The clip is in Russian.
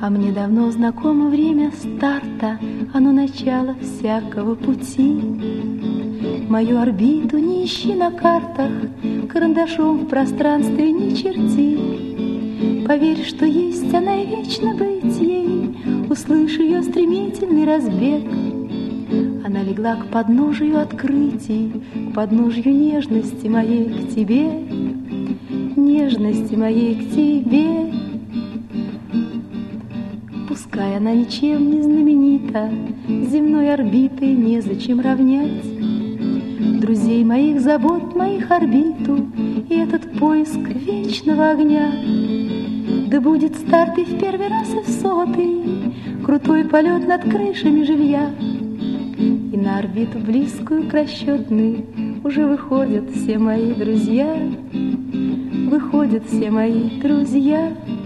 А мне давно знакомо время старта, оно начало всякого пути. Мою орбиту не ищи на картах, карандашом в пространстве не черти. Поверь, что есть она и вечно быть ей, услышь ее стремительный разбег. Она легла к подножию открытий, к подножью нежности моей к тебе, нежности моей к тебе. Пускай она ничем не знаменита, земной орбитой незачем равнять друзей моих, забот моих орбиту и этот поиск вечного огня. Да будет старт и в первый раз, и в сотый, крутой полет над крышами жилья. И на орбиту близкую к расчетной уже выходят все мои друзья, выходят все мои друзья.